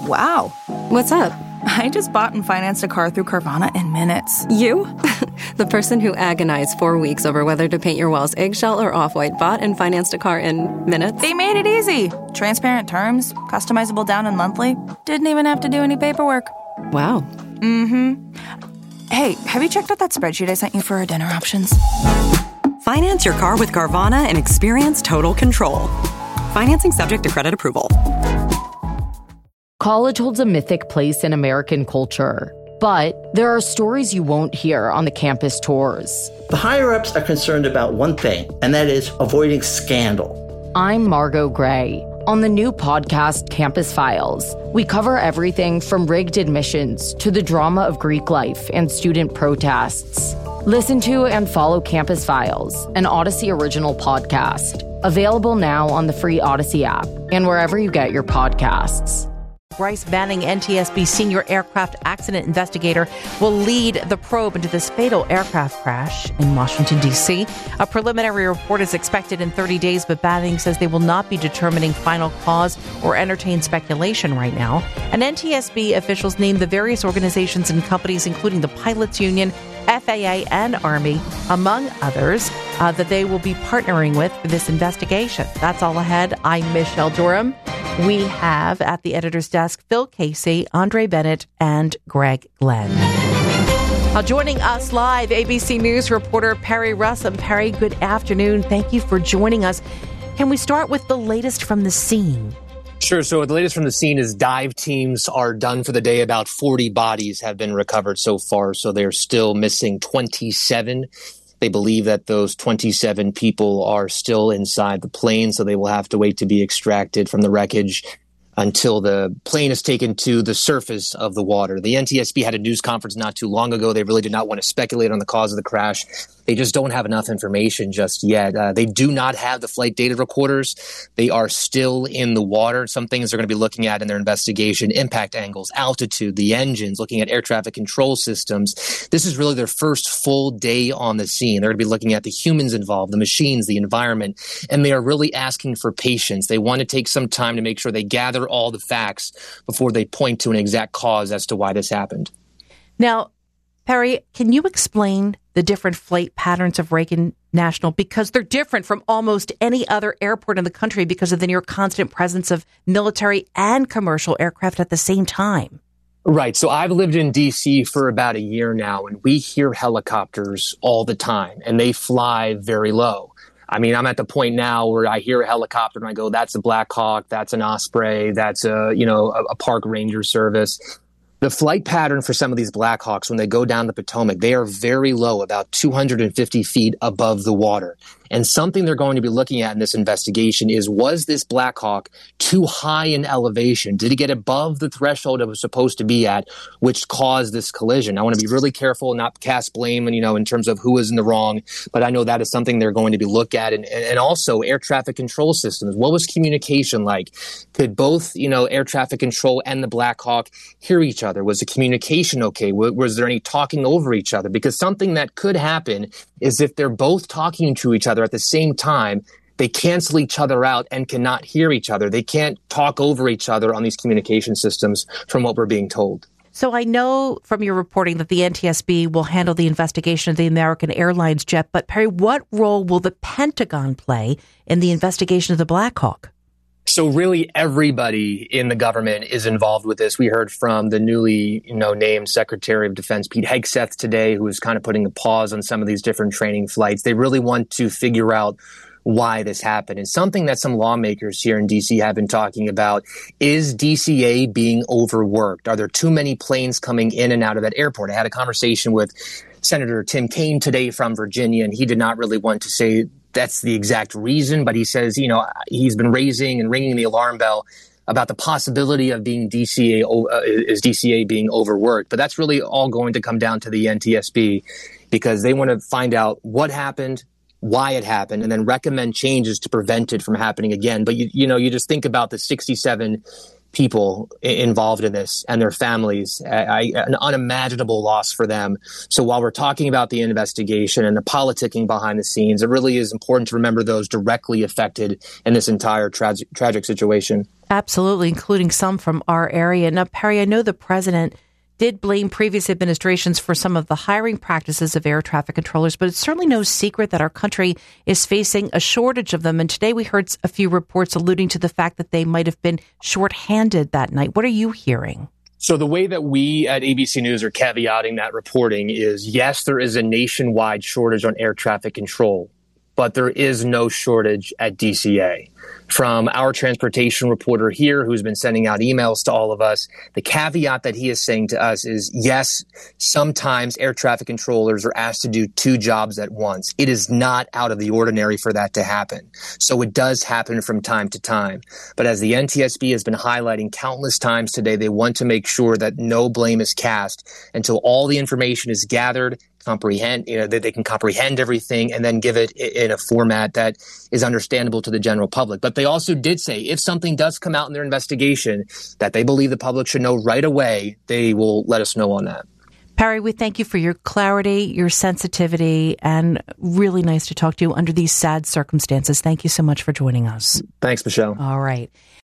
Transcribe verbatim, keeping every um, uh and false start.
Wow. What's up? I just bought and financed a car through Carvana in minutes. You? The person who agonized four weeks over whether to paint your walls eggshell or off-white bought and financed a car in minutes? They made it easy. Transparent terms, customizable down and monthly. Didn't even have to do any paperwork. Wow. Mm-hmm. Hey, have you checked out that spreadsheet I sent you for our dinner options? Finance your car with Carvana and experience total control. Financing subject to credit approval. College holds a mythic place in American culture, but there are stories you won't hear on the campus tours. The higher-ups are concerned about one thing, and that is avoiding scandal. I'm Margot Gray. On the new podcast, Campus Files, we cover everything from rigged admissions to the drama of Greek life and student protests. Listen to and follow Campus Files, an Odyssey original podcast. Available now on the free Odyssey app and wherever you get your podcasts. Bryce Manning, N T S B senior aircraft accident investigator, will lead the probe into this fatal aircraft crash in Washington, D C. A preliminary report is expected in thirty days, but Manning says they will not be determining final cause or entertain speculation right now. And N T S B officials named the various organizations and companies, including the Pilots Union, F A A, and Army, among others, uh, that they will be partnering with for this investigation. That's all ahead. I'm Michelle Durham. We have at the editor's desk Phil Casey, Andre Bennett, and Greg Glenn. Now joining us live, A B C News reporter Perry Russom. Perry, good afternoon. Thank you for joining us. Can we start with the latest from the scene? Sure. So the latest from the scene is dive teams are done for the day. About forty bodies have been recovered so far, so they're still missing twenty-seven. They believe that those twenty-seven people are still inside the plane, so they will have to wait to be extracted from the wreckage until the plane is taken to the surface of the water. The N T S B had a news conference not too long ago. They really did not want to speculate on the cause of the crash. They just don't have enough information just yet. Uh, they do not have the flight data recorders. They are still in the water. Some things they're going to be looking at in their investigation: impact angles, altitude, the engines, looking at air traffic control systems. This is really their first full day on the scene. They're going to be looking at the humans involved, the machines, the environment, and they are really asking for patience. They want to take some time to make sure they gather all the facts before they point to an exact cause as to why this happened. Now, Perry, can you explain the different flight patterns of Reagan National? Because they're different from almost any other airport in the country because of the near constant presence of military and commercial aircraft at the same time. Right. So I've lived in D C for about a year now, and we hear helicopters all the time, and they fly very low. I mean, I'm at the point now where I hear a helicopter and I go, that's a Black Hawk, that's an Osprey, that's a, you know, a, a park ranger service. The flight pattern for some of these Black Hawks, when they go down the Potomac, they are very low, about two hundred fifty feet above the water. And something they're going to be looking at in this investigation is, was this Black Hawk too high in elevation? Did it get above the threshold it was supposed to be at, which caused this collision? I want to be really careful and not cast blame, and you know, in terms of who is in the wrong, but I know that is something they're going to be looked at. And, and also air traffic control systems. What was communication like? Could both, you know, air traffic control and the Black Hawk hear each other? Was the communication okay? Was there any talking over each other? Because something that could happen is if they're both talking to each other at the same time, they cancel each other out and cannot hear each other. They can't talk over each other on these communication systems from what we're being told. So I know from your reporting that the N T S B will handle the investigation of the American Airlines jet, but Perry, what role will the Pentagon play in the investigation of the Black Hawk? So really everybody in the government is involved with this. We heard from the newly, you know, named Secretary of Defense, Pete Hegseth, today, who is kind of putting a pause on some of these different training flights. They really want to figure out why this happened. And something that some lawmakers here in D C have been talking about is D C A being overworked. Are there too many planes coming in and out of that airport? I had a conversation with Senator Tim Kaine today from Virginia, and he did not really want to say that's the exact reason, but he says, you know, he's been raising and ringing the alarm bell about the possibility of being D C A, uh, is D C A being overworked. But that's really all going to come down to the N T S B, because they want to find out what happened, why it happened, and then recommend changes to prevent it from happening again. But, you, you know, you just think about the sixty-seven people involved in this and their families, I, an unimaginable loss for them. So while we're talking about the investigation and the politicking behind the scenes, it really is important to remember those directly affected in this entire tra- tragic situation. Absolutely, including some from our area. Now, Perry, I know the president did blame previous administrations for some of the hiring practices of air traffic controllers, but it's certainly no secret that our country is facing a shortage of them. And today we heard a few reports alluding to the fact that they might have been shorthanded that night. What are you hearing? So the way that we at A B C News are caveating that reporting is, yes, there is a nationwide shortage on air traffic control, but there is no shortage at D C A. From our transportation reporter here, who's been sending out emails to all of us, the caveat that he is saying to us is, yes, sometimes air traffic controllers are asked to do two jobs at once. It is not out of the ordinary for that to happen. So it does happen from time to time. But as the N T S B has been highlighting countless times today, they want to make sure that no blame is cast until all the information is gathered, comprehend, you know, that they can comprehend everything and then give it in a format that is understandable to the general public. But they also did say if something does come out in their investigation that they believe the public should know right away, they will let us know on that. Perry, we thank you for your clarity, your sensitivity, and really nice to talk to you under these sad circumstances. Thank you so much for joining us. Thanks, Michelle. All right.